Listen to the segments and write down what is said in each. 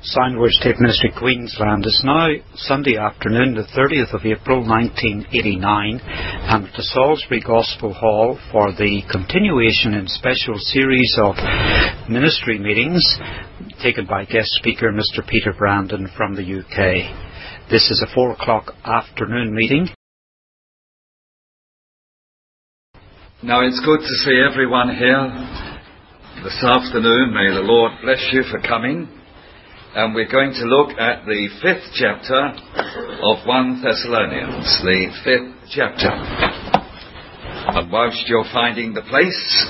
Soundward State Ministry, Queensland. Is now Sunday afternoon, the 30th of April 1989, and at the Salisbury Gospel Hall for the continuation in special series of ministry meetings taken by guest speaker Mr. Peter Brandon from the UK. This is a 4 o'clock afternoon meeting. Now it's good to see everyone here this afternoon. May the Lord bless you for coming. And we're going to look at the 5th chapter of 1 Thessalonians, the 5th chapter. And whilst you're finding the place,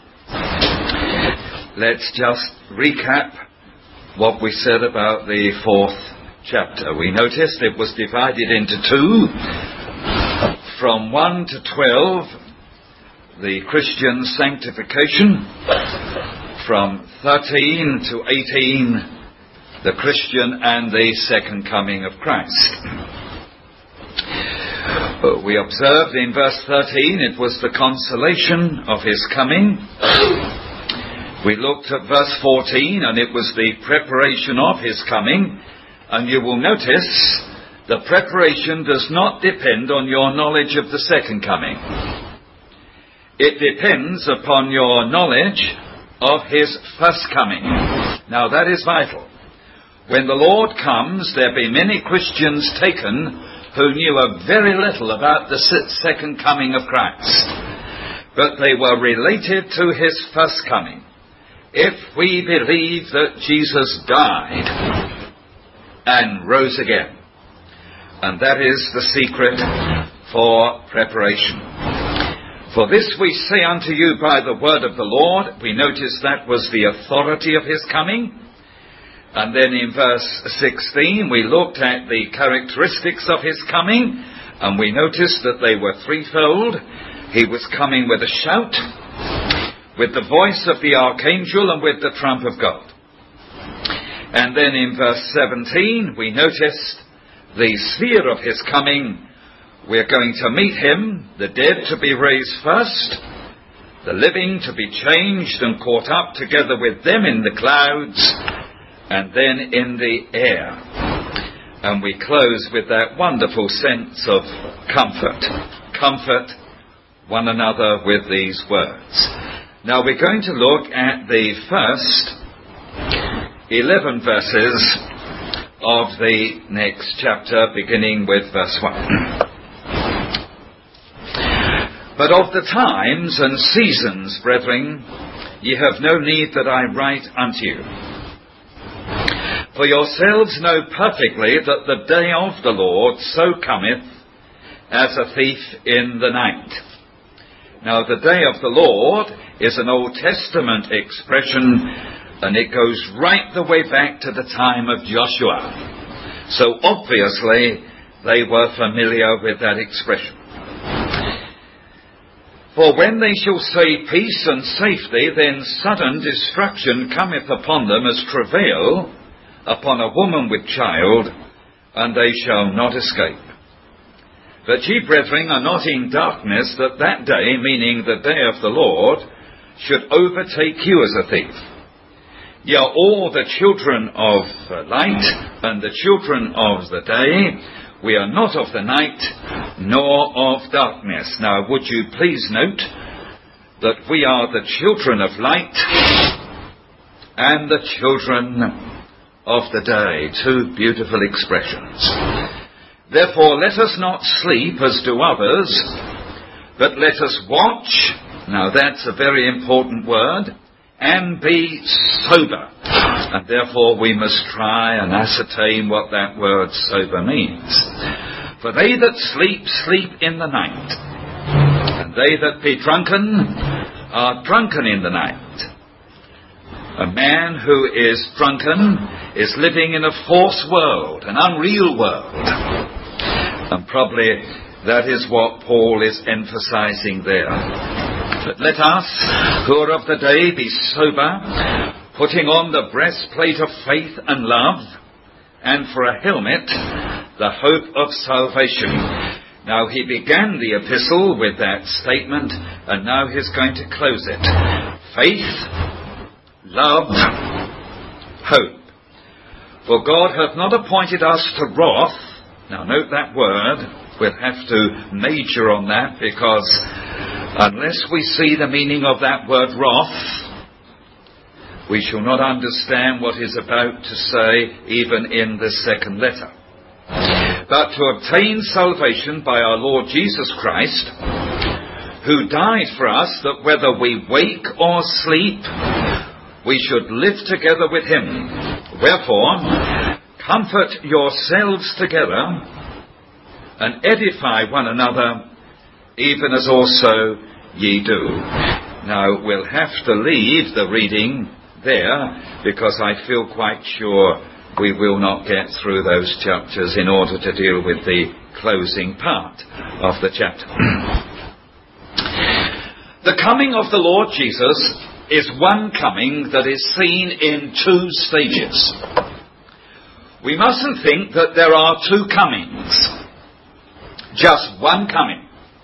let's just recap what we said about the 4th chapter. We noticed it was divided into two. From 1 to 12, the Christian sanctification. From 13 to 18, the Christian and the second coming of Christ. We observed in verse 13 it was the consolation of his coming. We looked at verse 14 and it was the preparation of his coming. And you will notice the preparation does not depend on your knowledge of the second coming. It depends upon your knowledge of his first coming. Now that is vital. When the Lord comes, there be many Christians taken who knew very little about the second coming of Christ. But they were related to his first coming. If we believe that Jesus died and rose again. And that is the secret for preparation. For this we say unto you by the word of the Lord. We notice that was the authority of his coming. And then in verse 16 we looked at the characteristics of his coming, and we noticed that they were threefold. He was coming with a shout, with the voice of the archangel, and with the trump of God. And then in verse 17 we noticed the sphere of his coming. We're going to meet him, the dead to be raised first, the living to be changed and caught up together with them in the clouds, and then in the air. And we close with that wonderful sense of comfort. Comfort one another with these words. Now we're going to look at the first 11 verses of the next chapter, beginning with verse 1. But of the times and seasons, brethren, ye have no need that I write unto you. For yourselves know perfectly that the day of the Lord so cometh as a thief in the night. Now the day of the Lord is an Old Testament expression, and it goes right the way back to the time of Joshua. So obviously they were familiar with that expression. For when they shall say peace and safety, then sudden destruction cometh upon them as travail upon a woman with child, and they shall not escape. But ye, brethren, are not in darkness, that that day, meaning the day of the Lord, should overtake you as a thief. Ye are all the children of light, and the children of the day. We are not of the night, nor of darkness. Now, would you please note that we are the children of light and the children of the day. Two beautiful expressions. Therefore, let us not sleep as do others, but let us watch. Now, that's a very important word. And be sober. And therefore, we must try and ascertain what that word sober means. For they that sleep, sleep in the night. And they that be drunken, are drunken in the night. A man who is drunken is living in a false world, an unreal world. And probably that is what Paul is emphasizing there. But let us, who are of the day, be sober, putting on the breastplate of faith and love, and for a helmet, the hope of salvation. Now he began the epistle with that statement, and now he's going to close it. Faith, love, hope. For God hath not appointed us to wrath. Now note that word. We'll have to major on that, because unless we see the meaning of that word wrath, we shall not understand what he's about to say, even in the second letter. But to obtain salvation by our Lord Jesus Christ, who died for us, that whether we wake or sleep, we should live together with him. Wherefore, comfort yourselves together, and edify one another, even as also ye do. Now, we'll have to leave the reading there, because I feel quite sure we will not get through those chapters in order to deal with the closing part of the chapter. The coming of the Lord Jesus is one coming that is seen in two stages. We mustn't think that there are two comings, just one coming.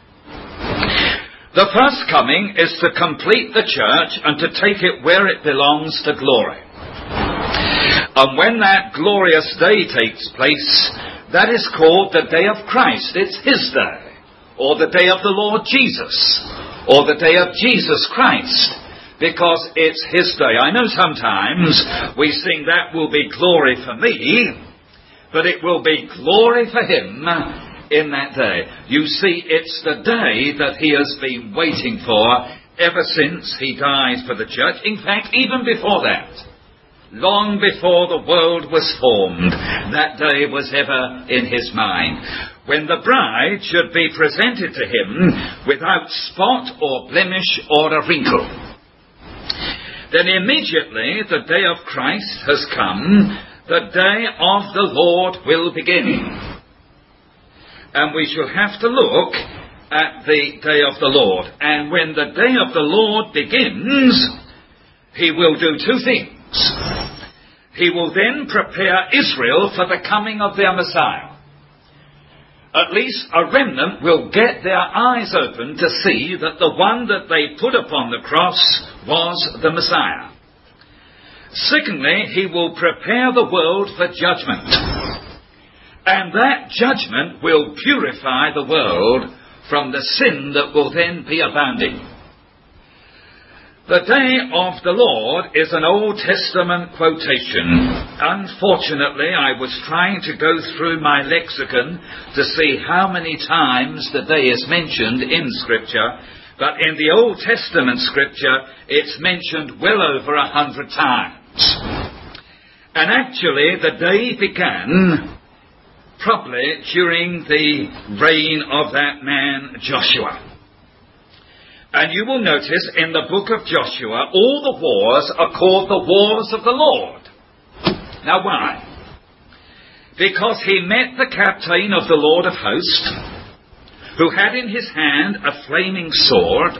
The first coming is to complete the church and to take it where it belongs to glory. And when that glorious day takes place, that is called the day of Christ. It's his day, or the day of the Lord Jesus, or the day of Jesus Christ, because it's his day. I know sometimes we sing that will be glory for me, but it will be glory for him in that day. You see, it's the day that he has been waiting for ever since he died for the church. In fact, even before that, long before the world was formed, that day was ever in his mind, when the bride should be presented to him without spot or blemish or a wrinkle. Then immediately the day of Christ has come, the day of the Lord will begin. And we shall have to look at the day of the Lord. And when the day of the Lord begins, he will do two things. He will then prepare Israel for the coming of their Messiah. At least a remnant will get their eyes open to see that the one that they put upon the cross was the Messiah. Secondly, he will prepare the world for judgment. And that judgment will purify the world from the sin that will then be abounding. The day of the Lord is an Old Testament quotation. Unfortunately, I was trying to go through my lexicon to see how many times the day is mentioned in Scripture, but in the Old Testament Scripture, it's mentioned well over 100 times. And actually, the day began probably during the reign of that man Joshua. And you will notice in the book of Joshua, all the wars are called the wars of the Lord. Now why? Because he met the captain of the Lord of hosts, who had in his hand a flaming sword,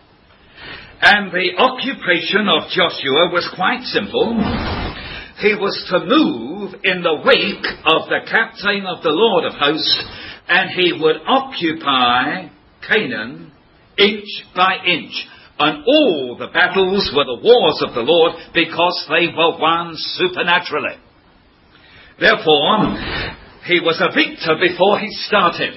and the occupation of Joshua was quite simple. He was to move in the wake of the captain of the Lord of hosts, and he would occupy Canaan inch by inch. And all the battles were the wars of the Lord, because they were won supernaturally. Therefore, he was a victor before he started,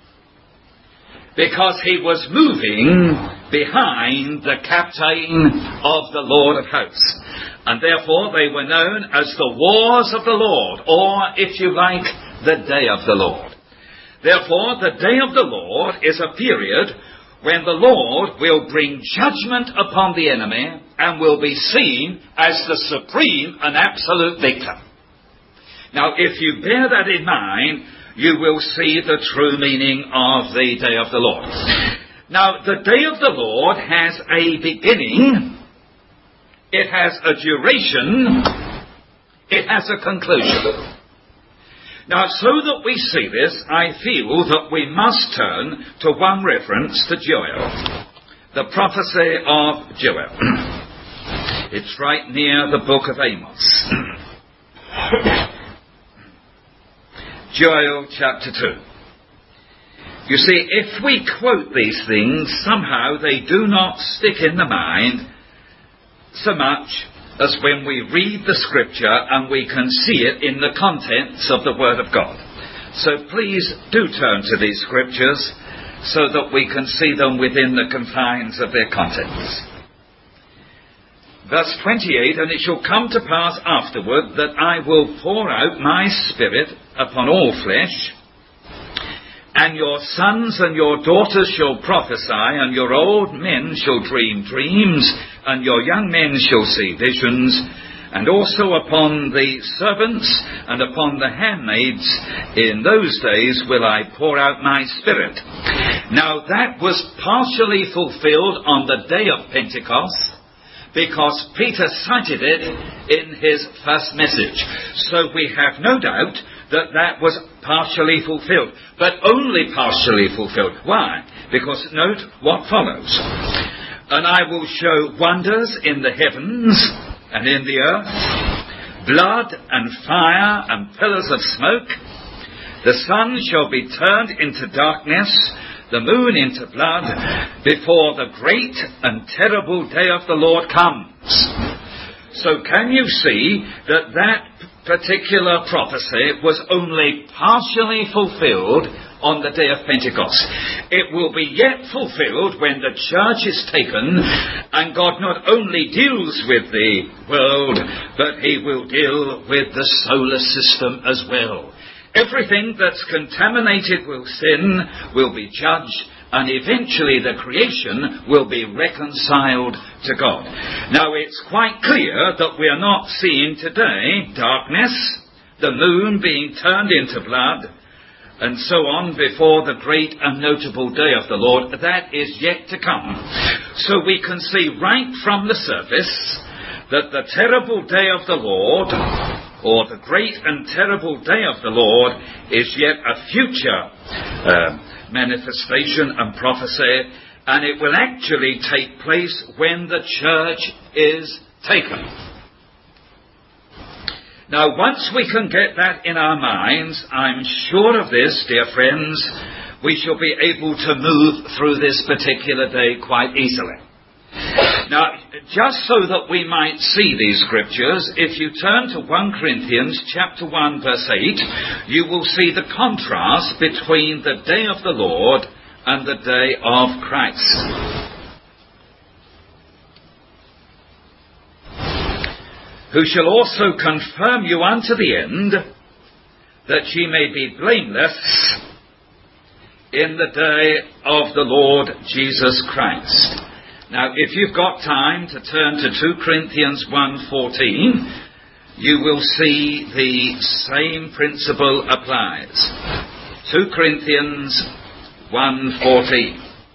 because he was moving behind the captain of the Lord of hosts. And therefore they were known as the wars of the Lord, or, if you like, the day of the Lord. Therefore, the day of the Lord is a period when the Lord will bring judgment upon the enemy and will be seen as the supreme and absolute victor. Now, if you bear that in mind, you will see the true meaning of the day of the Lord. Now, the day of the Lord has a beginning, it has a duration, it has a conclusion. Now, so that we see this, I feel that we must turn to one reference to Joel, the prophecy of Joel. It's right near the book of Amos. Joel chapter 2. You see, if we quote these things, somehow they do not stick in the mind so much as when we read the Scripture and we can see it in the contents of the Word of God. So please do turn to these Scriptures so that we can see them within the confines of their contents. Verse 28, and it shall come to pass afterward that I will pour out my Spirit upon all flesh, and your sons and your daughters shall prophesy, and your old men shall dream dreams, and your young men shall see visions, and also upon the servants and upon the handmaids in those days will I pour out my Spirit. Now that was partially fulfilled on the day of Pentecost, because Peter cited it in his first message. So we have no doubt that that was partially fulfilled, but only partially fulfilled. Why? Because note what follows. And I will show wonders in the heavens and in the earth, blood and fire and pillars of smoke. The sun shall be turned into darkness, the moon into blood, before the great and terrible day of the Lord comes. So can you see that that particular prophecy was only partially fulfilled on the day of Pentecost? It will be yet fulfilled when the church is taken, and God not only deals with the world, but he will deal with the solar system as well. Everything that's contaminated with sin will be judged, and eventually the creation will be reconciled to God. Now it's quite clear that we are not seeing today darkness, the moon being turned into blood, and so on before the great and notable day of the Lord. That is yet to come. So we can see right from the surface that the terrible day of the Lord, or the great and terrible day of the Lord, is yet a future manifestation and prophecy, and it will actually take place when the church is taken. Now, once we can get that in our minds, I'm sure of this, dear friends, we shall be able to move through this particular day quite easily. Now, just so that we might see these scriptures, if you turn to 1 Corinthians chapter 1 verse 8, you will see the contrast between the day of the Lord and the day of Christ. Who shall also confirm you unto the end, that ye may be blameless in the day of the Lord Jesus Christ. Now, if you've got time to turn to 2 Corinthians 1:14, you will see the same principle applies. 2 Corinthians 1:14.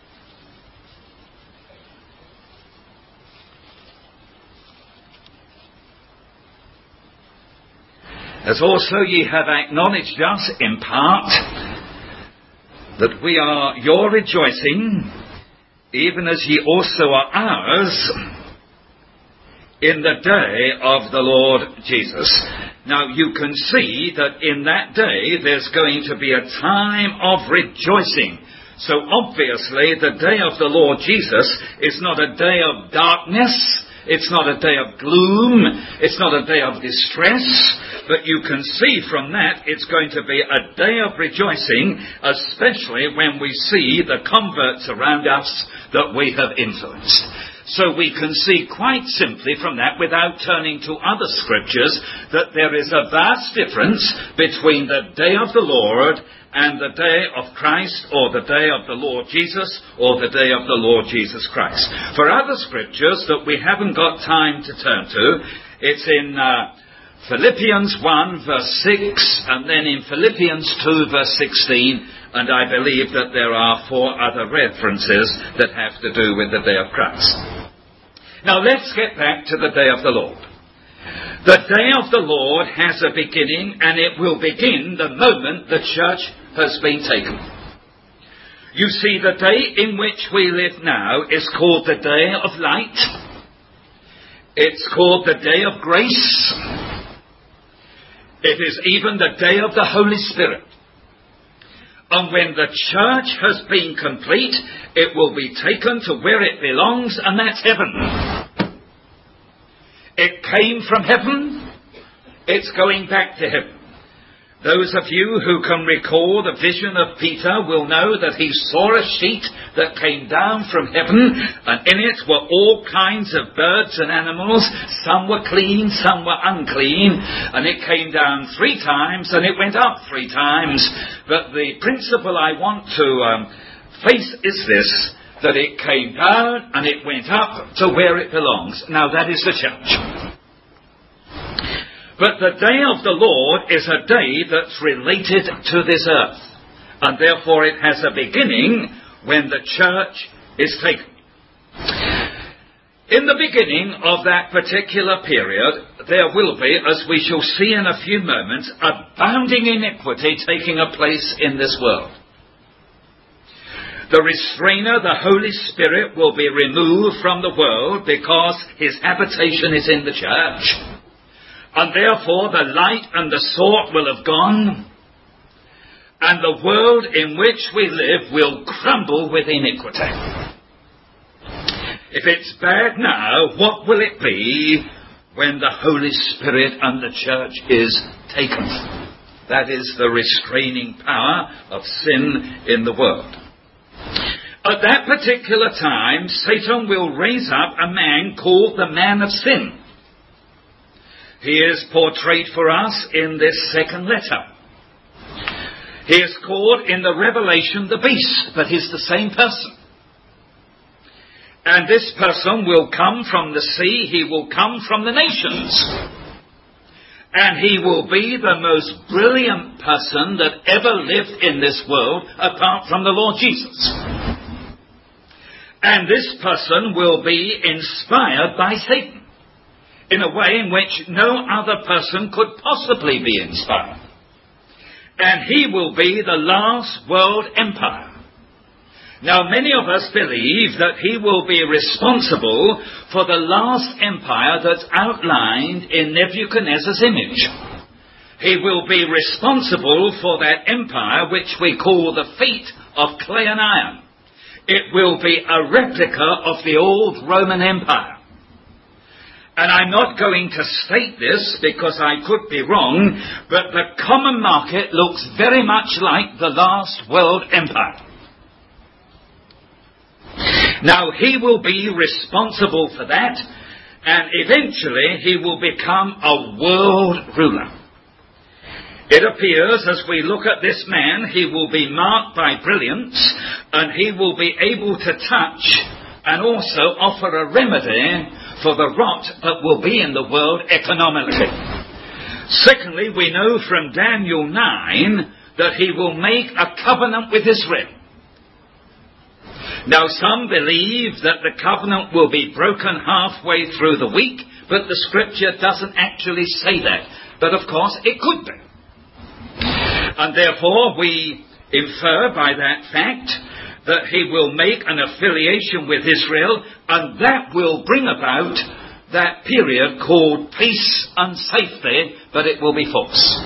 As also ye have acknowledged us in part, that we are your rejoicing, even as ye also are ours, in the day of the Lord Jesus. Now you can see that in that day there's going to be a time of rejoicing. So obviously the day of the Lord Jesus is not a day of darkness, it's not a day of gloom, it's not a day of distress, but you can see from that it's going to be a day of rejoicing, especially when we see the converts around us that we have influenced. So we can see quite simply from that, without turning to other scriptures, that there is a vast difference between the day of the Lord and the day of Christ, or the day of the Lord Jesus, or the day of the Lord Jesus Christ. For other scriptures that we haven't got time to turn to, it's in Philippians 1 verse 6, and then in Philippians 2 verse 16, and I believe that there are 4 other references that have to do with the day of Christ. Now let's get back to the day of the Lord. The day of the Lord has a beginning, and it will begin the moment the church has been taken. You see, the day in which we live now is called the day of light. It's called the day of grace. It is even the day of the Holy Spirit. And when the church has been complete, it will be taken to where it belongs, and that's heaven. It came from heaven. It's going back to heaven. Those of you who can recall the vision of Peter will know that he saw a sheet that came down from heaven, and in it were all kinds of birds and animals. Some were clean, some were unclean, and it came down 3 times and it went up 3 times. But the principle I want to face is this, that it came down and it went up to where it belongs. Now that is the church. But the day of the Lord is a day that's related to this earth, and therefore it has a beginning when the church is taken. In the beginning of that particular period, there will be, as we shall see in a few moments, abounding iniquity taking a place in this world. The restrainer, the Holy Spirit, will be removed from the world because his habitation is in the church. And therefore the light and the salt will have gone, and the world in which we live will crumble with iniquity. If it's bad now, what will it be when the Holy Spirit and the church is taken? That is the restraining power of sin in the world. At that particular time, Satan will raise up a man called the man of sin. He is portrayed for us in this second letter. He is called in the Revelation the beast, but he's the same person. And this person will come from the sea, he will come from the nations. And he will be the most brilliant person that ever lived in this world apart from the Lord Jesus. And this person will be inspired by Satan in a way in which no other person could possibly be inspired. And he will be the last world empire. Now, many of us believe that he will be responsible for the last empire that's outlined in Nebuchadnezzar's image. He will be responsible for that empire which we call the feet of clay and iron. It will be a replica of the old Roman Empire. And I'm not going to state this because I could be wrong, but the common market looks very much like the last world empire. Now, he will be responsible for that, and eventually he will become a world ruler. It appears, as we look at this man, he will be marked by brilliance, and he will be able to touch and also offer a remedy for the rot that will be in the world economically. Secondly, we know from Daniel 9 that he will make a covenant with Israel. Now, some believe that the covenant will be broken halfway through the week, but the scripture doesn't actually say that. But of course, it could be. And therefore, we infer by that fact that he will make an affiliation with Israel, and that will bring about that period called peace and safety, but it will be false.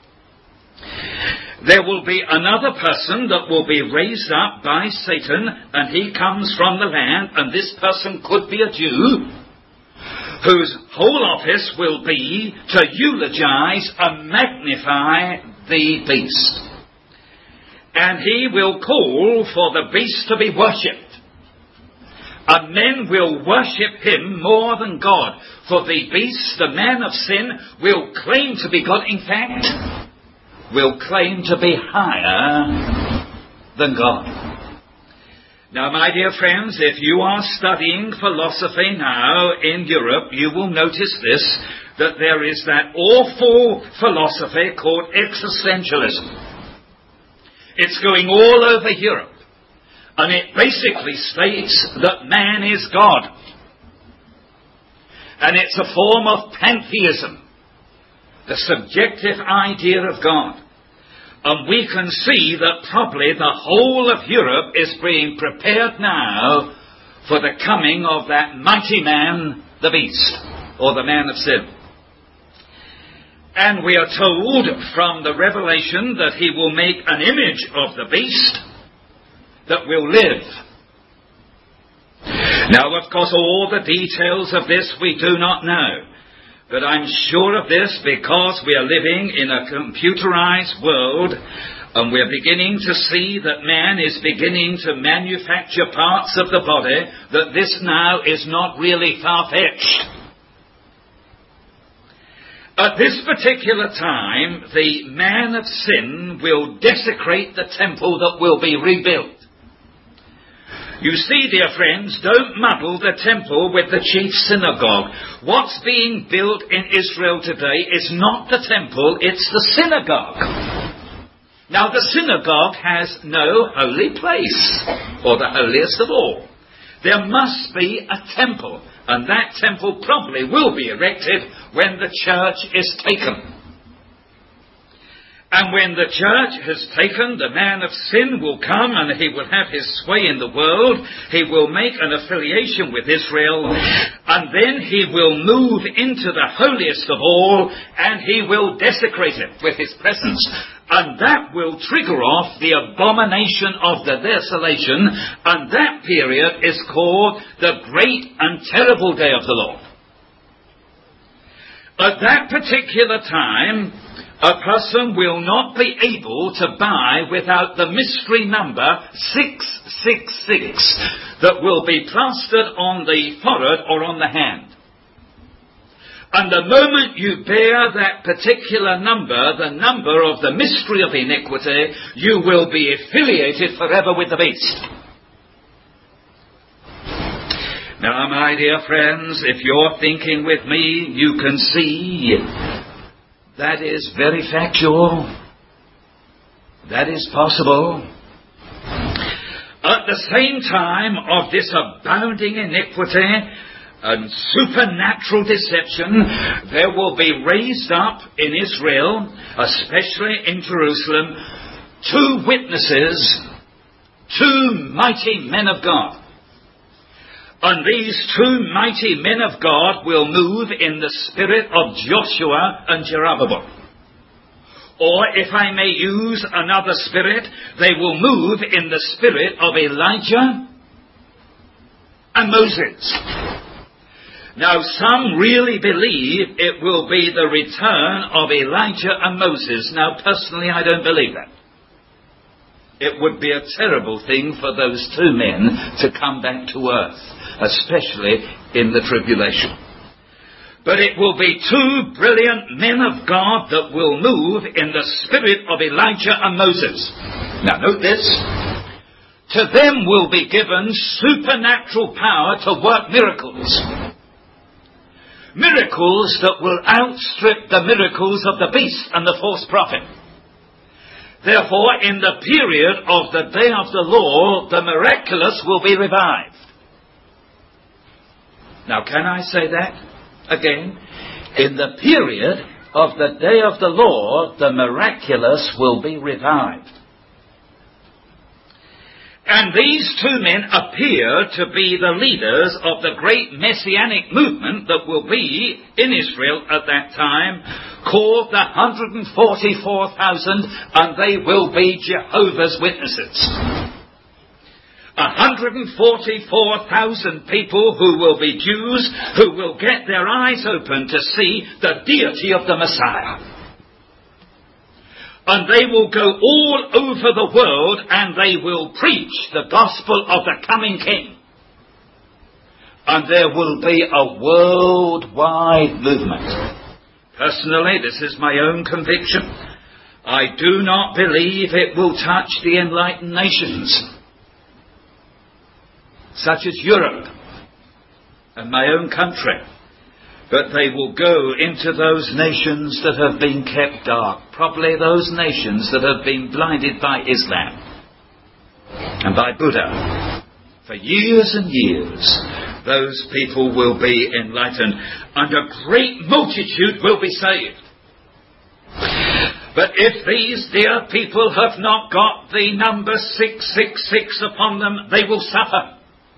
There will be another person that will be raised up by Satan, and he comes from the land, and this person could be a Jew, whose whole office will be to eulogize and magnify the beast. And he will call for the beast to be worshipped. And men will worship him more than God. For the beast, the man of sin, will claim to be God. In fact, will claim to be higher than God. Now, my dear friends, if you are studying philosophy now in Europe, you will notice this, that there is that awful philosophy called existentialism. It's going all over Europe, and it basically states that man is God. And it's a form of pantheism, the subjective idea of God. And we can see that probably the whole of Europe is being prepared now for the coming of that mighty man, the beast, or the man of sin. And we are told from the Revelation that he will make an image of the beast that will live. Now, of course, all the details of this we do not know. But I'm sure of this because we are living in a computerized world, and we're beginning to see that man is beginning to manufacture parts of the body, that this now is not really far-fetched. At this particular time, the man of sin will desecrate the temple that will be rebuilt. You see, dear friends, don't muddle the temple with the chief synagogue. What's being built in Israel today is not the temple, it's the synagogue. Now, the synagogue has no holy place, or the holiest of all. There must be a temple, and that temple probably will be erected when the church is taken. And when the church has taken, the man of sin will come and he will have his sway in the world. He will make an affiliation with Israel, and then he will move into the holiest of all, and he will desecrate it with his presence. And that will trigger off the abomination of the desolation, and that period is called the great and terrible day of the Lord. At that particular time, a person will not be able to buy without the mystery number 666 that will be plastered on the forehead or on the hand. And the moment you bear that particular number, the number of the mystery of iniquity, you will be affiliated forever with the beast. Now, my dear friends, if you're thinking with me, you can see that is very factual. That is possible. At the same time of this abounding iniquity and supernatural deception, there will be raised up in Israel, especially in Jerusalem, two witnesses, two mighty men of God. And these two mighty men of God will move in the spirit of Joshua and Jeroboam. Or, if I may use another spirit, they will move in the spirit of Elijah and Moses. Now, some really believe it will be the return of Elijah and Moses. Now, personally, I don't believe that. It would be a terrible thing for those two men to come back to earth, especially in the tribulation. But it will be two brilliant men of God that will move in the spirit of Elijah and Moses. Now note this. To them will be given supernatural power to work miracles. Miracles that will outstrip the miracles of the beast and the false prophet. Therefore, in the period of the day of the Lord, the miraculous will be revived. Now, can I say that again? In the period of the day of the Lord, the miraculous will be revived. And these two men appear to be the leaders of the great messianic movement that will be in Israel at that time, called the 144,000, and they will be Jehovah's Witnesses. 144,000 people who will be Jews, who will get their eyes open to see the deity of the Messiah. And they will go all over the world and they will preach the gospel of the coming King. And there will be a worldwide movement. Personally, this is my own conviction. I do not believe it will touch the enlightened nations, such as Europe and my own country. But they will go into those nations that have been kept dark. Probably those nations that have been blinded by Islam and by Buddha. For years and years, those people will be enlightened, and a great multitude will be saved. But if these dear people have not got the number 666 upon them, they will suffer.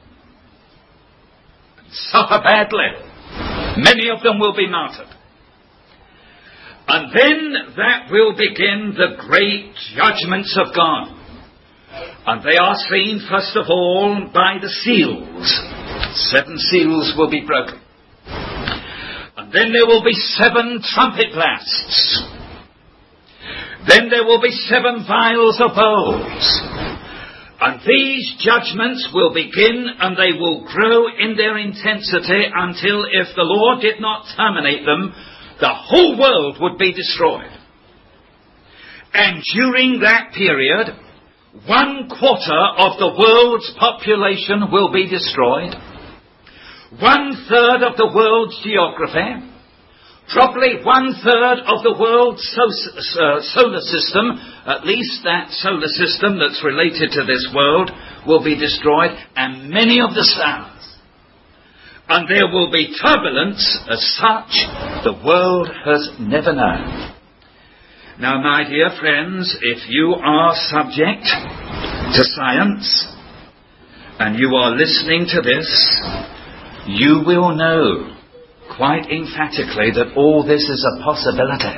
Suffer badly. Many of them will be martyred. And then that will begin the great judgments of God. And they are seen, first of all, by the seals. 7 seals will be broken. And And then there will be 7 trumpet blasts. Then there will be 7 vials of bowls. And these judgments will begin, and they will grow in their intensity until, if the Lord did not terminate them, the whole world would be destroyed. And during that period, 1/4 of the world's population will be destroyed. 1/3 of the world's geography, probably 1/3 of the world's solar system, at least that solar system that's related to this world, will be destroyed, and many of the stars. And there will be turbulence as such the world has never known. Now, my dear friends, if you are subject to science and you are listening to this, you will know quite emphatically that all this is a possibility.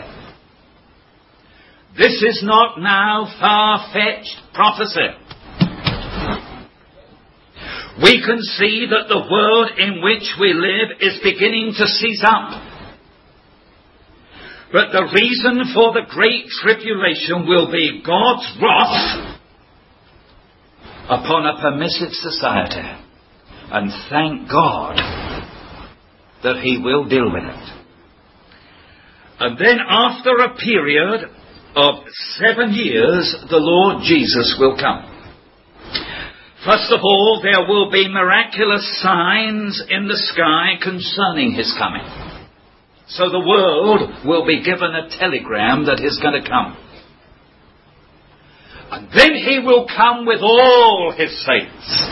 This is not now far-fetched prophecy. We can see that the world in which we live is beginning to seize up. But the reason for the Great Tribulation will be God's wrath upon a permissive society. And thank God that He will deal with it. And then after a period of 7 years, the Lord Jesus will come. First of all, there will be miraculous signs in the sky concerning His coming. So the world will be given a telegram that He's going to come. And then He will come with all His saints.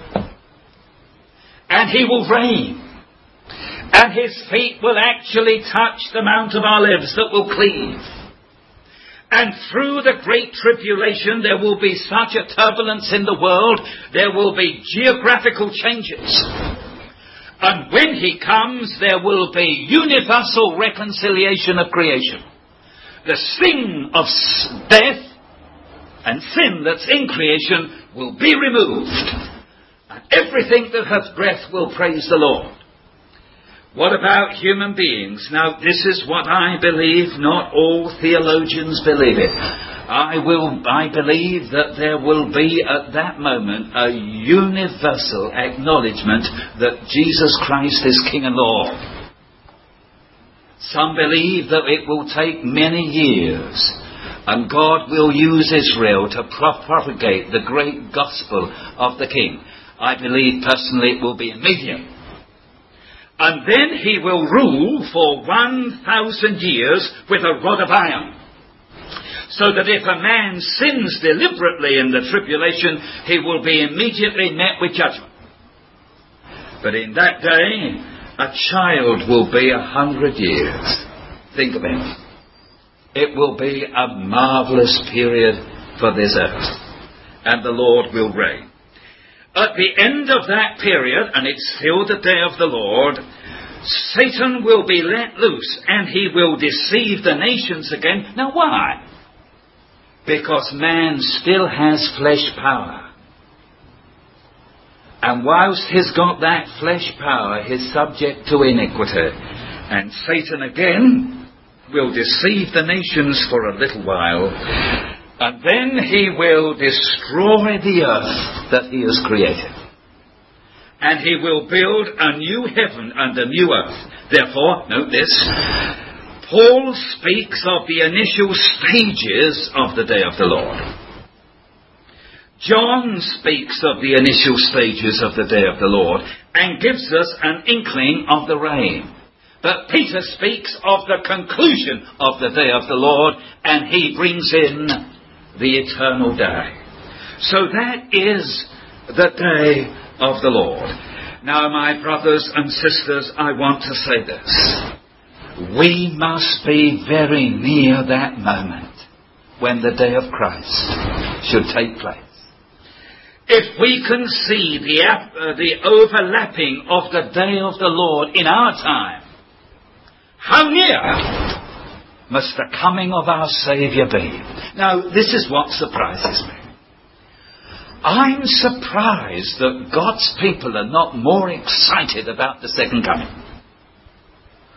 And He will reign. And His feet will actually touch the Mount of Olives that will cleave. And through the Great Tribulation there will be such a turbulence in the world, there will be geographical changes. And when He comes, there will be universal reconciliation of creation. The sting of death and sin that's in creation will be removed. And everything that hath breath will praise the Lord. What about human beings? Now, this is what I believe. Not all theologians believe it. I believe that there will be at that moment a universal acknowledgement that Jesus Christ is King and Lord. Some believe that it will take many years, and God will use Israel to propagate the great gospel of the King. I believe personally it will be immediate. And then He will rule for 1,000 years with a rod of iron. So that if a man sins deliberately in the tribulation, he will be immediately met with judgment. But in that day, a child will be 100 years. Think of it. It will be a marvellous period for this earth. And the Lord will reign. At the end of that period, and it's still the day of the Lord, Satan will be let loose and he will deceive the nations again. Now why? Because man still has flesh power. And whilst he's got that flesh power, he's subject to iniquity. And Satan again will deceive the nations for a little while. And then he will destroy the earth that he has created. And he will build a new heaven and a new earth. Therefore, note this, Paul speaks of the initial stages of the day of the Lord. John speaks of the initial stages of the day of the Lord and gives us an inkling of the reign. But Peter speaks of the conclusion of the day of the Lord, and he brings in the eternal day. So that is the day of the Lord. Now, my brothers and sisters, I want to say this. We must be very near that moment when the day of Christ should take place. If we can see the overlapping of the day of the Lord in our time, how near must the coming of our Saviour be? Now, this is what surprises me. I'm surprised that God's people are not more excited about the second coming.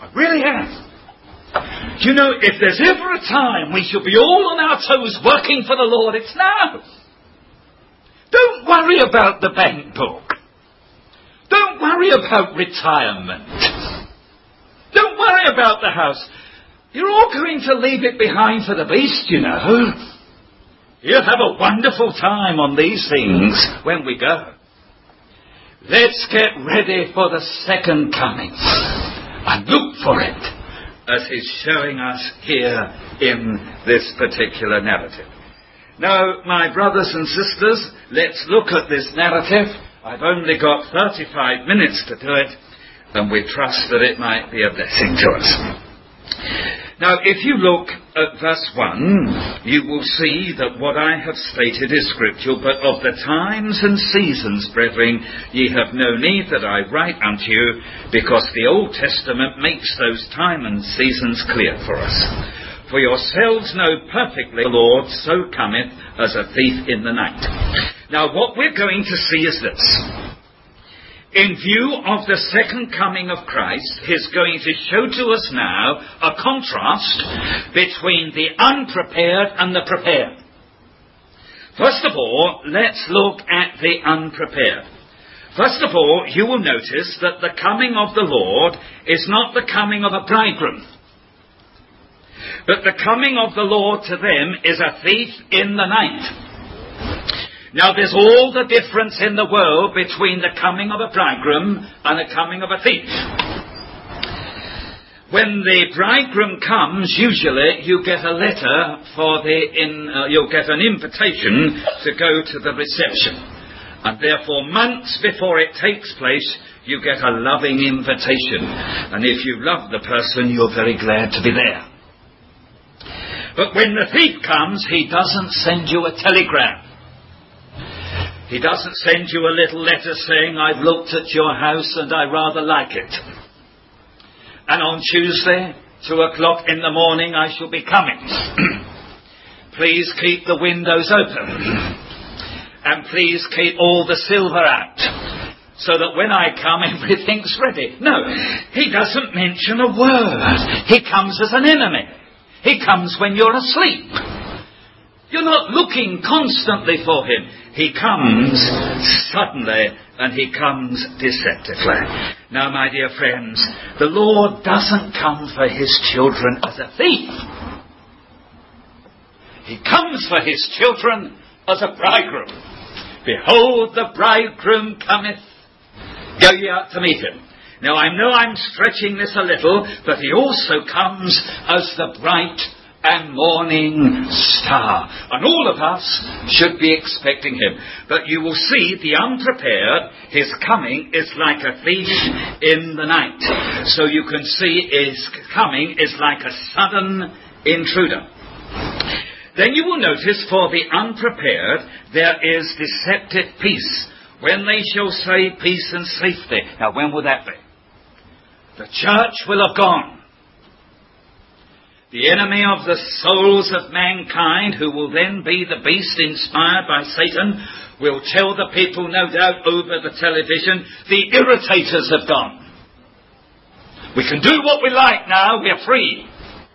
I really am. You know, if there's ever a time we should be all on our toes working for the Lord, it's now. Don't worry about the bank book. Don't worry about retirement. Don't worry about the house. You're all going to leave it behind for the beast, you know. You'll have a wonderful time on these things when we go. Let's get ready for the second coming and look for it, as he's showing us here in this particular narrative. Now, my brothers and sisters, let's look at this narrative. I've only got 35 minutes to do it, and we trust that it might be a blessing to us. Now, if you look at verse 1, you will see that what I have stated is scriptural, but of the times and seasons, brethren, ye have no need that I write unto you, because the Old Testament makes those time and seasons clear for us. For yourselves know perfectly the Lord so cometh as a thief in the night. Now, what we're going to see is this. In view of the second coming of Christ, he's going to show to us now a contrast between the unprepared and the prepared. First of all, let's look at the unprepared. First of all, you will notice that the coming of the Lord is not the coming of a bridegroom, but the coming of the Lord to them is a thief in the night. Now, there's all the difference in the world between the coming of a bridegroom and the coming of a thief. When the bridegroom comes, usually you get a letter you'll get an invitation to go to the reception. And therefore, months before it takes place, you get a loving invitation. And if you love the person, you're very glad to be there. But when the thief comes, he doesn't send you a telegram. He doesn't send you a little letter saying, I've looked at your house and I rather like it. And on Tuesday, 2 o'clock in the morning, I shall be coming. Please keep the windows open. And please keep all the silver out, so that when I come, everything's ready. No, he doesn't mention a word. He comes as an enemy. He comes when you're asleep. You're not looking constantly for him. He comes suddenly, and he comes deceptively. Now, my dear friends, the Lord doesn't come for his children as a thief. He comes for his children as a bridegroom. Behold, the bridegroom cometh. Go ye out to meet him. Now, I know I'm stretching this a little, but he also comes as the bright and morning star. And all of us should be expecting him. But you will see the unprepared, his coming is like a thief in the night. So you can see his coming is like a sudden intruder. Then you will notice for the unprepared there is deceptive peace. When they shall say peace and safety. Now when will that be? The church will have gone. The enemy of the souls of mankind, who will then be the beast inspired by Satan, will tell the people, no doubt, over the television, the irritators have gone. We can do what we like now, we're free.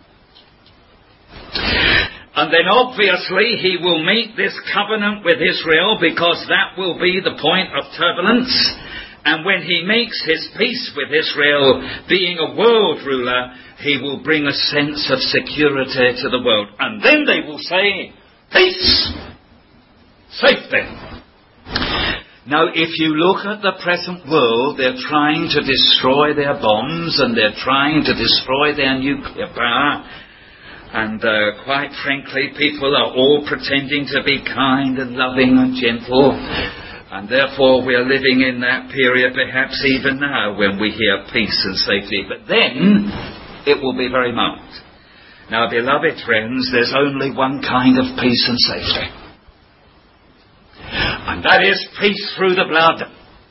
And then obviously he will make this covenant with Israel, because that will be the point of turbulence. And when he makes his peace with Israel, being a world ruler, he will bring a sense of security to the world. And then they will say, peace, safety. Now, if you look at the present world, they're trying to destroy their bombs and they're trying to destroy their nuclear power. And quite frankly, people are all pretending to be kind and loving and gentle. And therefore we are living in that period, perhaps even now, when we hear peace and safety. But then it will be very marked. Now, beloved friends, there's only one kind of peace and safety. And that is peace through the blood.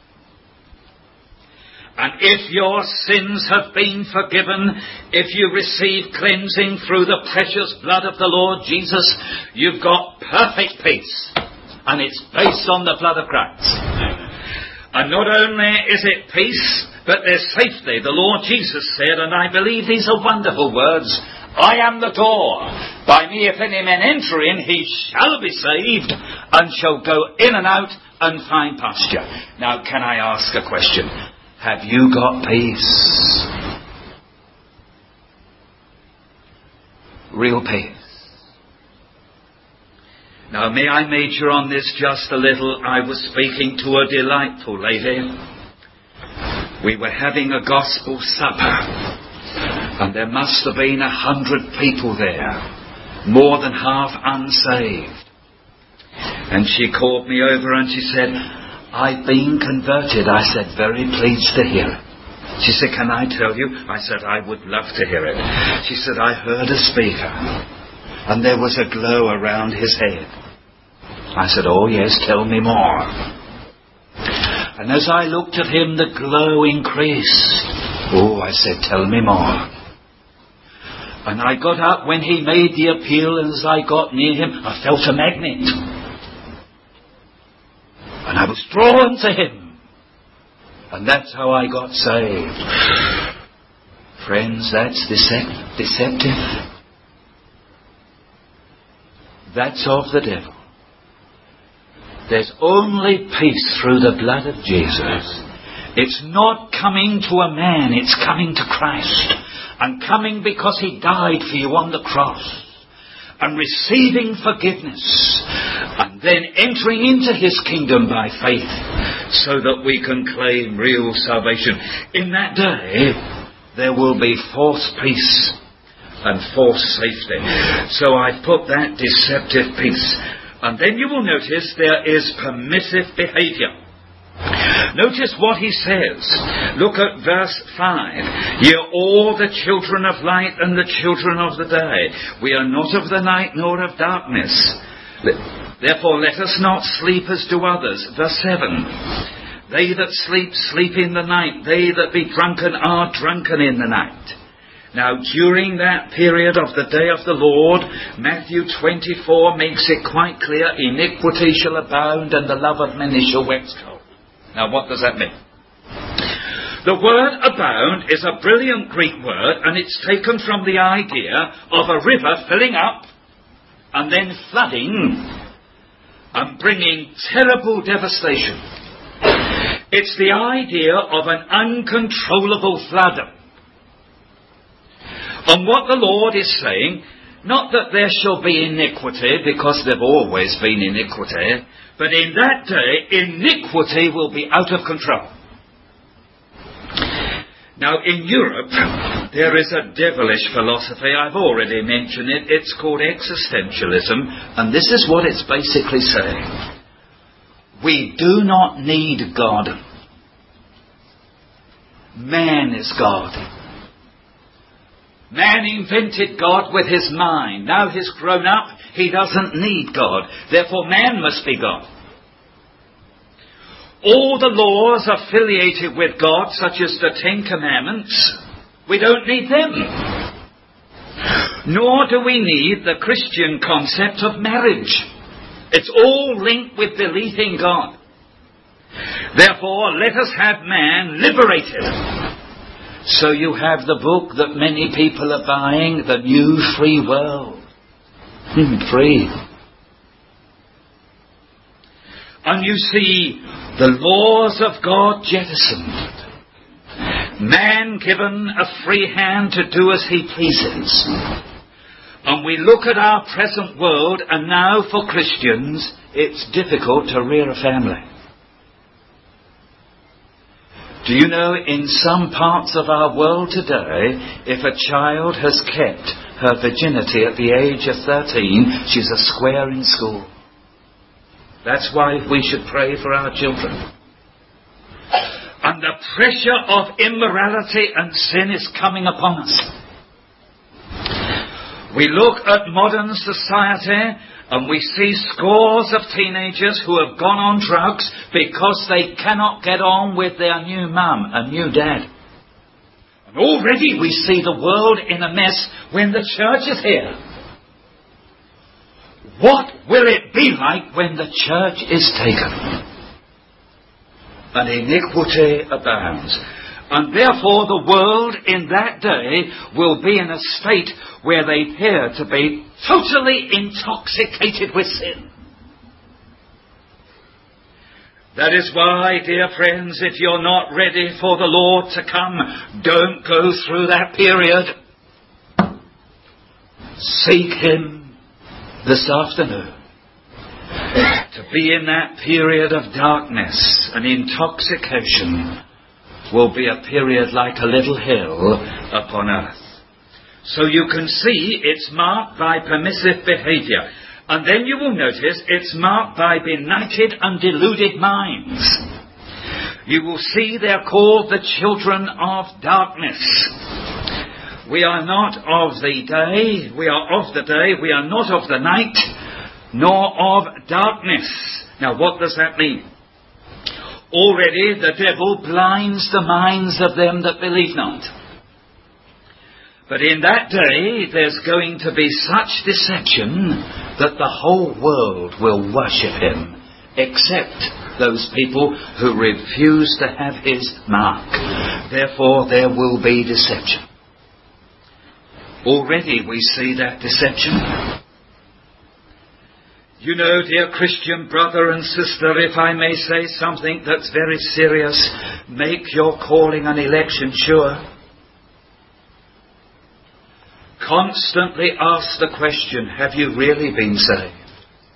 And if your sins have been forgiven, if you receive cleansing through the precious blood of the Lord Jesus, you've got perfect peace. And it's based on the blood of Christ. And not only is it peace, But there's safety. The Lord Jesus said, and I believe these are wonderful words, I am the door. By me if any man enter in, he shall be saved, and shall go in and out and find pasture. Now, can I ask a question? Have you got peace? Real peace. Now, may I major on this just a little? I was speaking to a delightful lady. We were having a gospel supper, and there must have been 100 people there, more than half unsaved. And she called me over and she said, I've been converted. I said, very pleased to hear it. She said, can I tell you? I said, I would love to hear it. She said, I heard a speaker, and there was a glow around his head. I said, oh yes, tell me more. And as I looked at him, the glow increased. Oh, I said, tell me more. And I got up when he made the appeal, and as I got near him, I felt a magnet. And I was drawn to him. And that's how I got saved. Friends, that's deceptive. That's of the devil. There's only peace through the blood of Jesus. It's not coming to a man, it's coming to Christ. And coming because he died for you on the cross. And receiving forgiveness. And then entering into his kingdom by faith. So that we can claim real salvation. In that day, there will be false peace and false safety. So I put that deceptive peace. And then you will notice there is permissive behaviour. Notice what he says. Look at verse 5. Ye are all the children of light and the children of the day. We are not of the night nor of darkness. Therefore let us not sleep as do others. Verse 7. They that sleep, sleep in the night. They that be drunken are drunken in the night. Now, during that period of the day of the Lord, Matthew 24 makes it quite clear, iniquity shall abound and the love of many shall wax cold. Now, what does that mean? The word abound is a brilliant Greek word, and it's taken from the idea of a river filling up and then flooding and bringing terrible devastation. It's the idea of an uncontrollable flood. And what the Lord is saying, not that there shall be iniquity, because there've always been iniquity, but in that day, iniquity will be out of control. Now, in Europe, there is a devilish philosophy. I've already mentioned it. It's called existentialism, and this is what it's basically saying. We do not need God. Man is God. Man invented God with his mind. Now he's grown up, he doesn't need God. Therefore man must be God. All the laws affiliated with God, such as the Ten Commandments, we don't need them. Nor do we need the Christian concept of marriage. It's all linked with belief in God. Therefore, let us have man liberated. So you have the book that many people are buying, The New Free World. Free. And you see the laws of God jettisoned. Man given a free hand to do as he pleases. And we look at our present world, and now for Christians, it's difficult to rear a family. Do you know, in some parts of our world today, if a child has kept her virginity at the age of 13, she's a square in school. That's why we should pray for our children. And the pressure of immorality and sin is coming upon us. We look at modern society and we see scores of teenagers who have gone on drugs because they cannot get on with their new mum and new dad. And already we see the world in a mess when the church is here. What will it be like when the church is taken? And iniquity abounds. And therefore the world in that day will be in a state where they appear to be totally intoxicated with sin. That is why, dear friends, if you're not ready for the Lord to come, don't go through that period. Seek Him this afternoon. To be in that period of darkness and intoxication will be a period like a little hill upon earth. So you can see it's marked by permissive behaviour. And then you will notice it's marked by benighted and deluded minds. You will see they're called the children of darkness. We are not of the day, we are of the day, we are not of the night, nor of darkness. Now what does that mean? Already the devil blinds the minds of them that believe not. But in that day there's going to be such deception that the whole world will worship him, except those people who refuse to have his mark. Therefore there will be deception. Already we see that deception. You know, dear Christian brother and sister, if I may say something that's very serious, make your calling and election sure. Constantly ask the question, have you really been saved?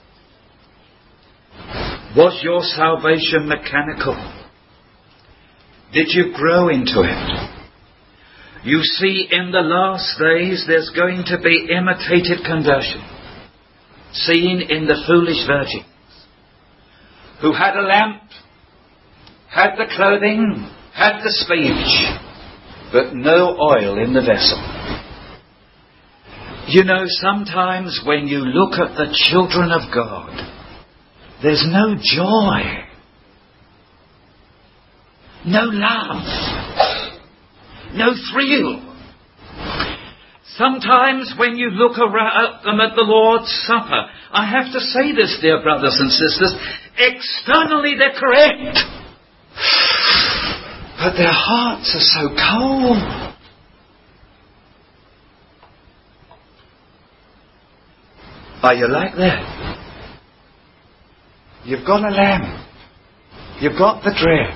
Was your salvation mechanical? Did you grow into it? You see, in the last days there's going to be imitated conversion, seen in the foolish virgins, who had a lamp, had the clothing, had the speech, but no oil in the vessel. You know, sometimes when you look at the children of God, there's no joy, no love, no thrill. Sometimes when you look around them at the Lord's Supper, I have to say this, dear brothers and sisters, externally they're correct, but their hearts are so cold. Are you like that? You've got a lamb. You've got the dress.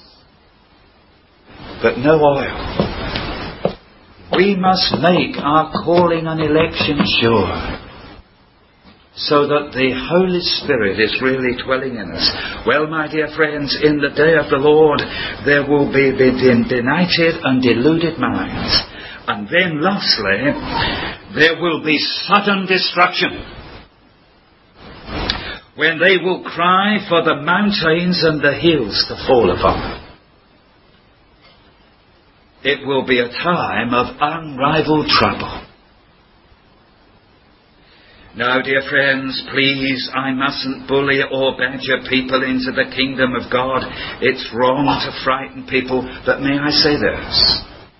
But no oil. We must make our calling and election sure, so that the Holy Spirit is really dwelling in us. Well, my dear friends, in the day of the Lord, there will be benighted and deluded minds. And then lastly, there will be sudden destruction, when they will cry for the mountains and the hills to fall upon them. It will be a time of unrivaled trouble. Now, dear friends, please, I mustn't bully or badger people into the kingdom of God. It's wrong to frighten people, but may I say this?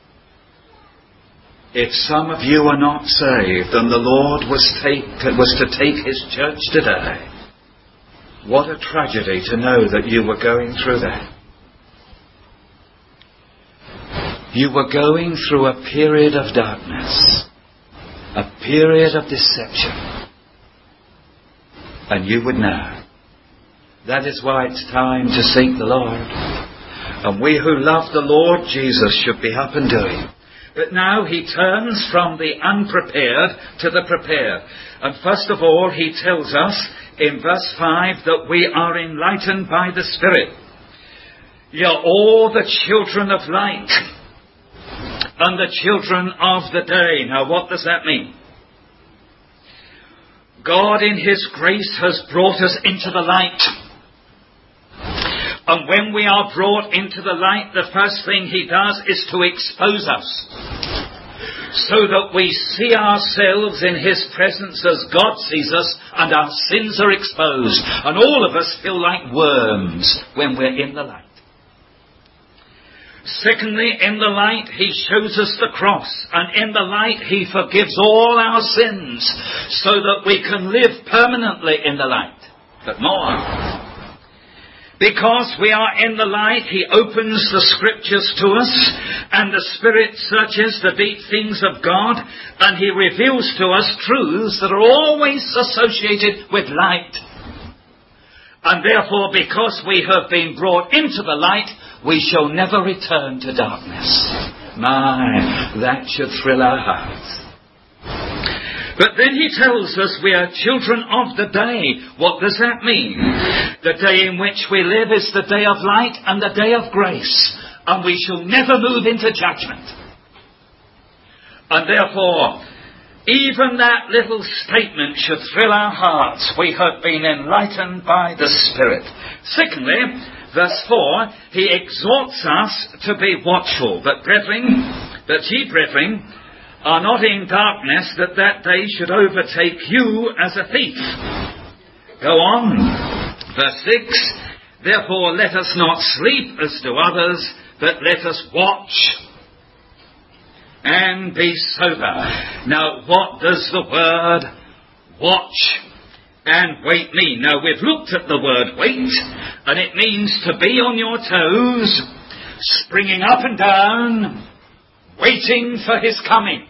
If some of you are not saved and the Lord was to take his church today, what a tragedy to know that you were going through that. You were going through a period of darkness, a period of deception, and you would know. That is why it's time to seek the Lord. And we who love the Lord Jesus should be up and doing. But now he turns from the unprepared to the prepared. And first of all, he tells us in verse 5 that we are enlightened by the Spirit. You're all the children of light and the children of the day. Now, what does that mean? God in his grace has brought us into the light. And when we are brought into the light, the first thing he does is to expose us, so that we see ourselves in his presence as God sees us, and our sins are exposed. And all of us feel like worms when we're in the light. Secondly, in the light, he shows us the cross. And in the light, he forgives all our sins, so that we can live permanently in the light. But more, Because we are in the light, he opens the scriptures to us, and the Spirit searches the deep things of God, and he reveals to us truths that are always associated with light. And therefore, because we have been brought into the light, we shall never return to darkness. My, that should thrill our hearts. But then he tells us we are children of the day. What does that mean? The day in which we live is the day of light and the day of grace. And we shall never move into judgment. And therefore, even that little statement should thrill our hearts. We have been enlightened by the Spirit. Secondly, verse 4, he exhorts us to be watchful. But ye brethren, are not in darkness, that day should overtake you as a thief. Go on. Verse 6, therefore let us not sleep as do others, but let us watch and be sober. Now, what does the word watch and wait mean? Now, we've looked at the word wait, and it means to be on your toes, springing up and down, waiting for his coming.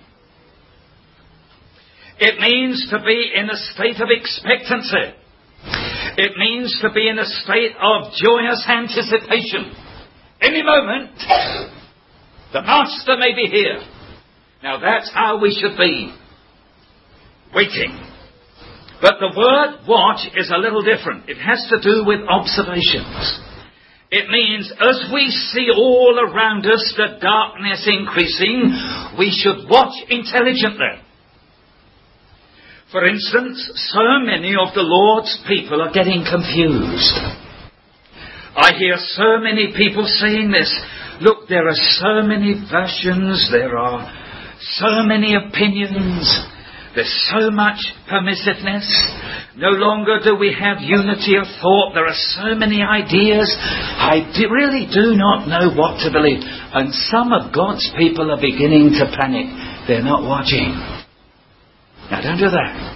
It means to be in a state of expectancy. It means to be in a state of joyous anticipation. Any moment, the Master may be here. Now that's how we should be. Waiting. But the word watch is a little different. It has to do with observations. It means as we see all around us the darkness increasing, we should watch intelligently. For instance, so many of the Lord's people are getting confused. I hear so many people saying this. Look, there are so many versions, there are so many opinions, there's so much permissiveness. No longer do we have unity of thought. There are so many ideas. I really do not know what to believe. And some of God's people are beginning to panic. They're not watching. Now don't do that.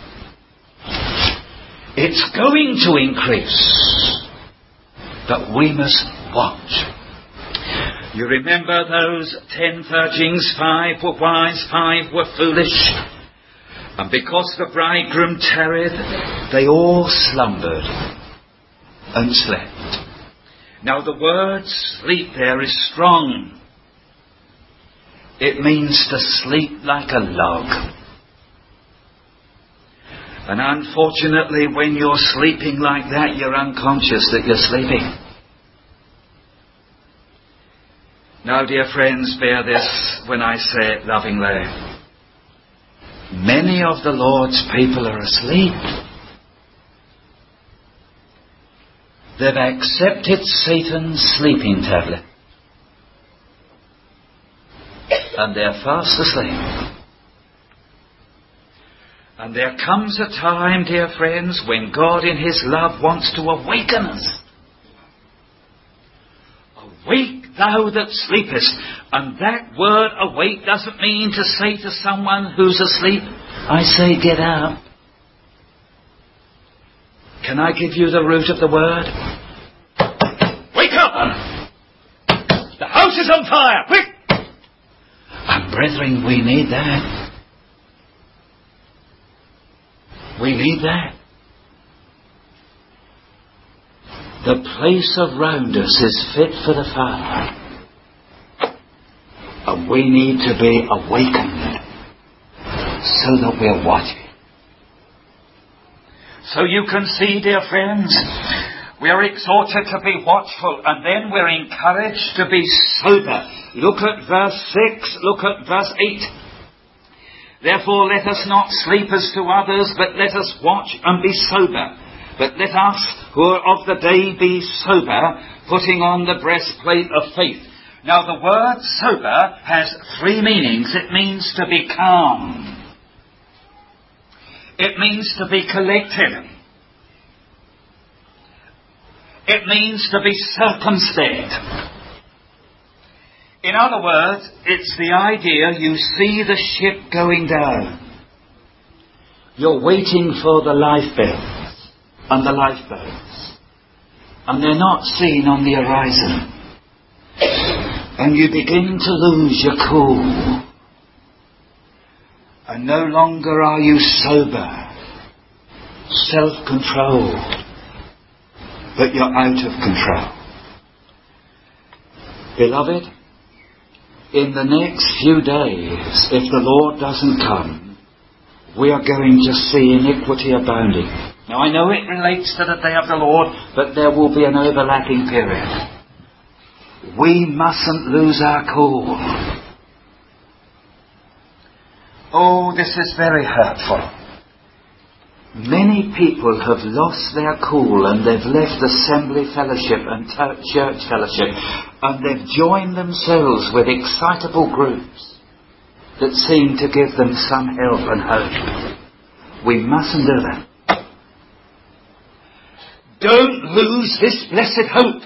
It's going to increase. But we must watch. You remember those 10 virgins? 5 were wise, 5 were foolish. And because the bridegroom tarried, they all slumbered and slept. Now the word sleep there is strong. It means to sleep like a log. And unfortunately, when you're sleeping like that, you're unconscious that you're sleeping. Now, dear friends, bear this when I say it lovingly. Many of the Lord's people are asleep. They've accepted Satan's sleeping tablet. And they're fast asleep. And there comes a time, dear friends, when God in his love wants to awaken us. Awake thou that sleepest. And that word awake doesn't mean to say to someone who's asleep, I say get up. Can I give you the root of the word? Wake up! The house is on fire! Quick! And brethren, we need that. We need that. The place around us is fit for the fire. And we need to be awakened so that we're watching. So you can see, dear friends, we are exhorted to be watchful, and then we're encouraged to be sober. Look at verse 6, look at verse 8. Therefore let us not sleep as do others, but let us watch and be sober. But let us, who are of the day, be sober, putting on the breastplate of faith. Now the word sober has 3 meanings. It means to be calm. It means to be collected. It means to be circumspect. In other words, it's the idea you see the ship going down. You're waiting for the lifebells and the lifeboats. and they're not seen on the horizon. And you begin to lose your cool. And no longer are you sober, self-controlled, but you're out of control. Beloved, in the next few days, if the Lord doesn't come, we are going to see iniquity abounding. Now I know it relates to the day of the Lord, but there will be an overlapping period. We mustn't lose our cool. Oh, this is very hurtful. Many people have lost their cool and they've left assembly fellowship and church fellowship, and they've joined themselves with excitable groups that seem to give them some help and hope. We mustn't do that. Don't lose this blessed hope.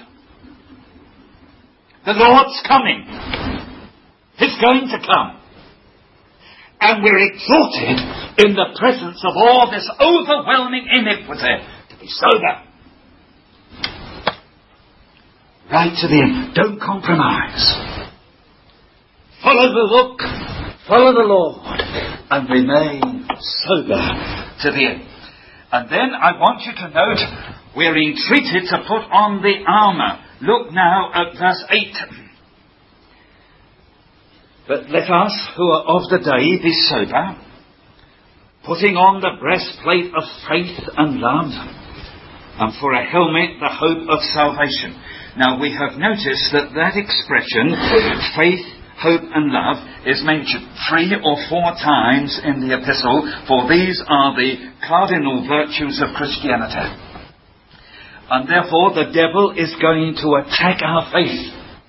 The Lord's coming. He's going to come. And we're exhorted in the presence of all this overwhelming iniquity to be sober. Right to the end. Don't compromise. Follow the look, follow the Lord, and remain sober to the end. And then I want you to note, we're entreated to put on the armour. Look now at verse 8. But let us, who are of the day, be sober, putting on the breastplate of faith and love, and for a helmet the hope of salvation. Now we have noticed that expression, faith, hope and love, is mentioned 3 or 4 times in the epistle, for these are the cardinal virtues of Christianity. And therefore the devil is going to attack our faith.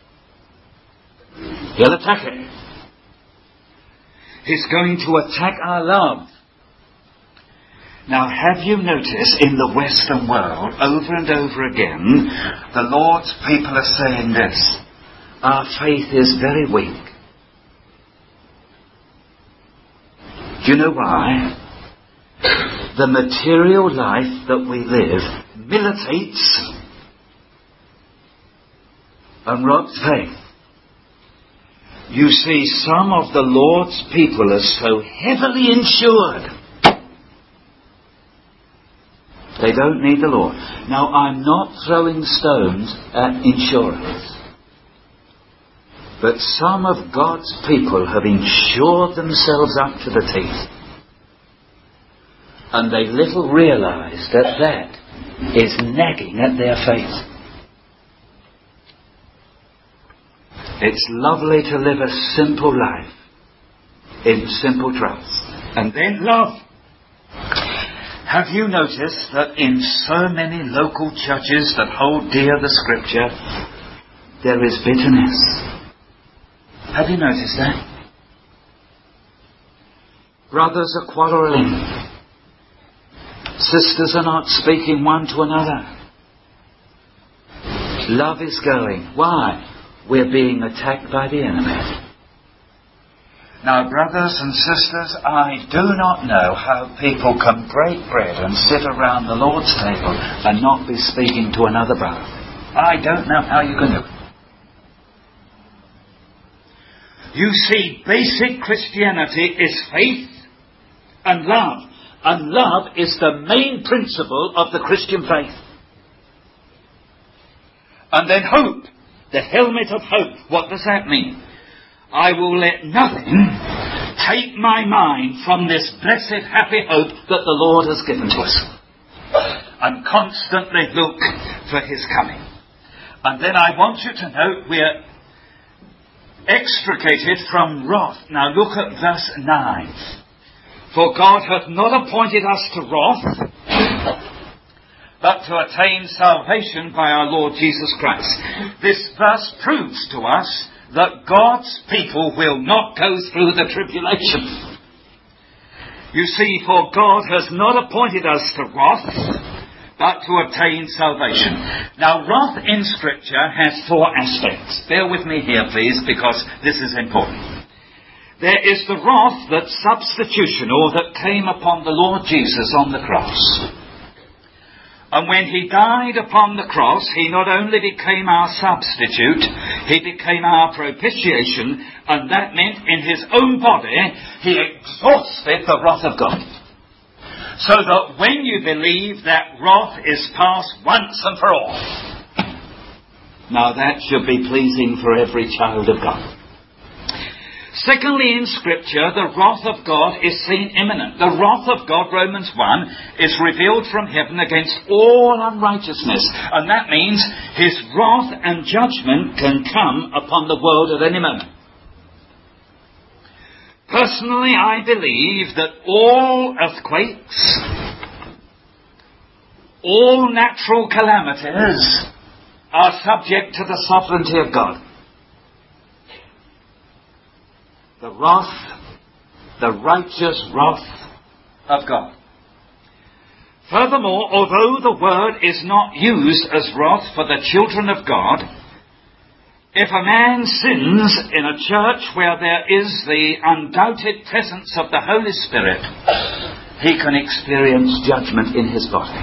He'll attack it. He's going to attack our love. Now, have you noticed in the Western world, over and over again, the Lord's people are saying this: our faith is very weak. Do you know why? The material life that we live militates and robs faith. You see, some of the Lord's people are so heavily insured, they don't need the Lord. Now, I'm not throwing stones at insurance, but some of God's people have insured themselves up to the teeth, and they little realise that is nagging at their faith. It's lovely to live a simple life in simple trust. And then love. Have you noticed that in so many local churches that hold dear the Scripture, there is bitterness? Have you noticed that? Brothers are quarrelling. Sisters are not speaking one to another. Love is going. Why? We're being attacked by the enemy. Now, brothers and sisters, I do not know how people can break bread and sit around the Lord's table and not be speaking to another brother. I don't know how you can do it. You see, basic Christianity is faith and love. And love is the main principle of the Christian faith. And then hope. The helmet of hope. What does that mean? I will let nothing take my mind from this blessed, happy hope that the Lord has given to us. And constantly look for His coming. And then I want you to note we're extricated from wrath. Now look at verse 9. For God hath not appointed us to wrath, but to attain salvation by our Lord Jesus Christ. This verse proves to us that God's people will not go through the tribulation. You see, for God has not appointed us to wrath, but to obtain salvation. Now, wrath in Scripture has 4 aspects. Bear with me here, please, because this is important. There is the wrath that's substitutional, that came upon the Lord Jesus on the cross. And when he died upon the cross, he not only became our substitute, he became our propitiation, and that meant in his own body, he exhausted the wrath of God. So that when you believe, that wrath is past once and for all. Now that should be pleasing for every child of God. Secondly, in Scripture, the wrath of God is seen imminent. The wrath of God, Romans 1, is revealed from heaven against all unrighteousness. And that means his wrath and judgment can come upon the world at any moment. Personally, I believe that all earthquakes, all natural calamities are subject to the sovereignty of God. The wrath, the righteous wrath of God. Furthermore, although the word is not used as wrath for the children of God, if a man sins in a church where there is the undoubted presence of the Holy Spirit, he can experience judgment in his body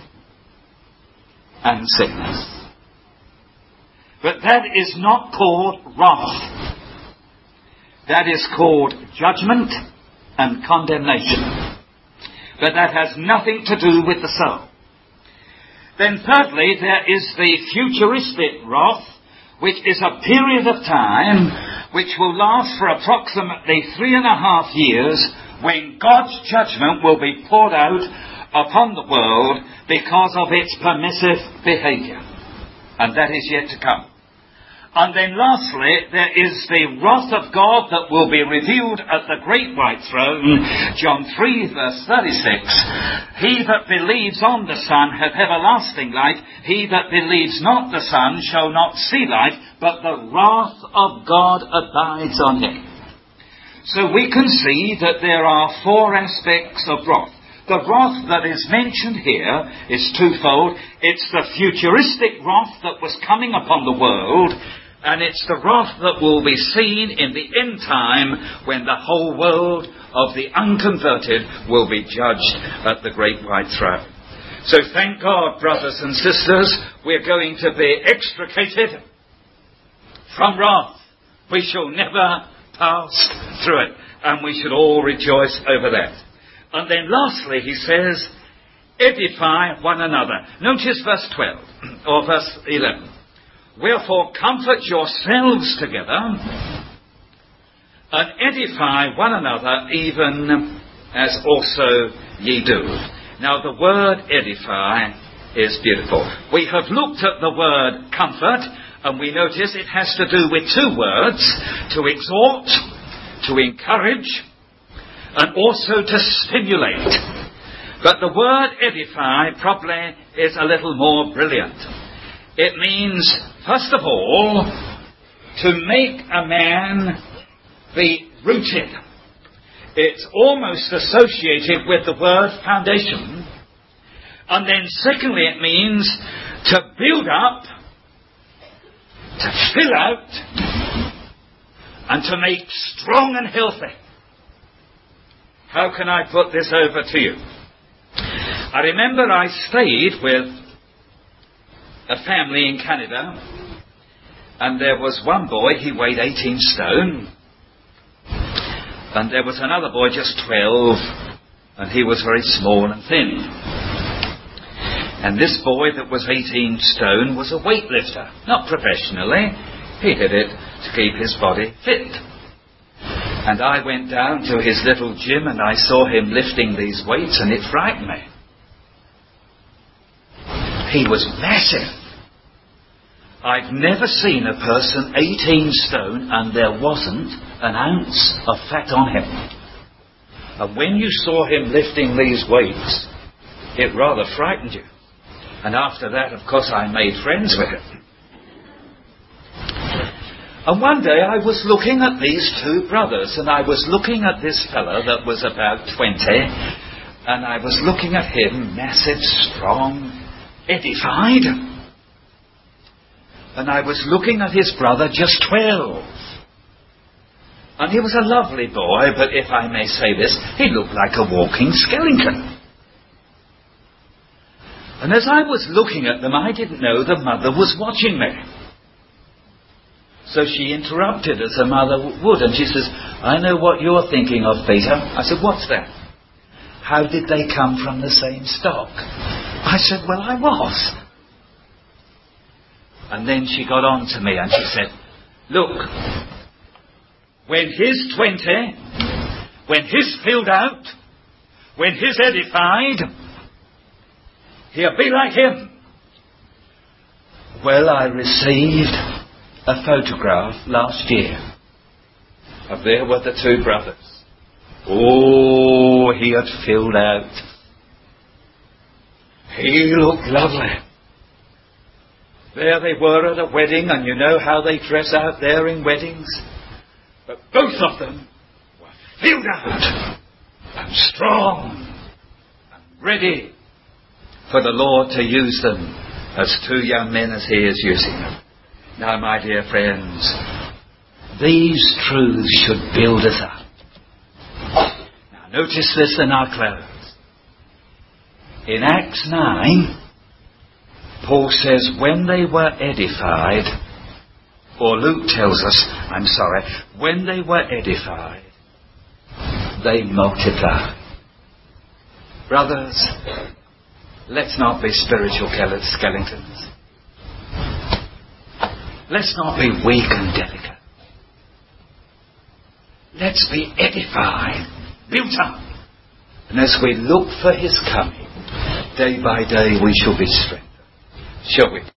and sickness. But that is not called wrath. That is called judgment and condemnation. But that has nothing to do with the soul. Then thirdly, there is the futuristic wrath, which is a period of time which will last for approximately 3.5 years, when God's judgment will be poured out upon the world because of its permissive behaviour. And that is yet to come. And then lastly, there is the wrath of God that will be revealed at the great white throne, John 3 verse 36. He that believes on the Son hath everlasting life. He that believes not the Son shall not see life, but the wrath of God abides on him. So we can see that there are 4 aspects of wrath. The wrath that is mentioned here is twofold. It's the futuristic wrath that was coming upon the world, and it's the wrath that will be seen in the end time when the whole world of the unconverted will be judged at the great white throne. So thank God, brothers and sisters, we're going to be extricated from wrath. We shall never pass through it, and we should all rejoice over that. And then lastly, he says, edify one another. Notice verse 12, or verse 11. Wherefore comfort yourselves together, and edify one another, even as also ye do. Now the word edify is beautiful. We have looked at the word comfort, and we notice it has to do with 2 words: to exhort, to encourage, and also to stimulate. But the word edify probably is a little more brilliant. It means, first of all, to make a man be rooted. It's almost associated with the word foundation. And then secondly, it means to build up, to fill out, and to make strong and healthy. How can I put this over to you? I remember I stayed with a family in Canada, and there was one boy, he weighed 18 stone, and there was another boy just 12, and he was very small and thin. And this boy that was 18 stone was a weightlifter, not professionally. He did it to keep his body fit. And I went down to his little gym and I saw him lifting these weights, and it frightened me. He was massive. I've never seen a person 18 stone and there wasn't an ounce of fat on him. And when you saw him lifting these weights, it rather frightened you. And after that, of course, I made friends with him. And one day I was looking at these 2 brothers, and I was looking at this fellow that was about 20, and I was looking at him, massive, strong, edified. And I was looking at his brother, just 12. And he was a lovely boy, but if I may say this, he looked like a walking skeleton. And as I was looking at them, I didn't know the mother was watching me. So she interrupted as a mother would, and she says, I know what you're thinking of, Peter. I said, what's that? How did they come from the same stock? I said, well, I was. And then she got on to me and she said, look, when he's 20, when he's filled out, when he's edified, he'll be like him. Well, I received a photograph last year. And there were the two brothers. Oh, he had filled out. He looked lovely. There they were at a wedding, and you know how they dress out there in weddings. But both of them were filled out and strong and ready for the Lord to use them as two young men as he is using them. Now, my dear friends, these truths should build us up. Now, notice this in our close. In Acts 9, Paul says, when they were edified, or Luke tells us, when they were edified, they multiplied. Brothers, let's not be spiritual skeletons. Let's not be weak and delicate. Let's be edified, built up. And as we look for his coming, day by day we shall be strengthened. Shall we?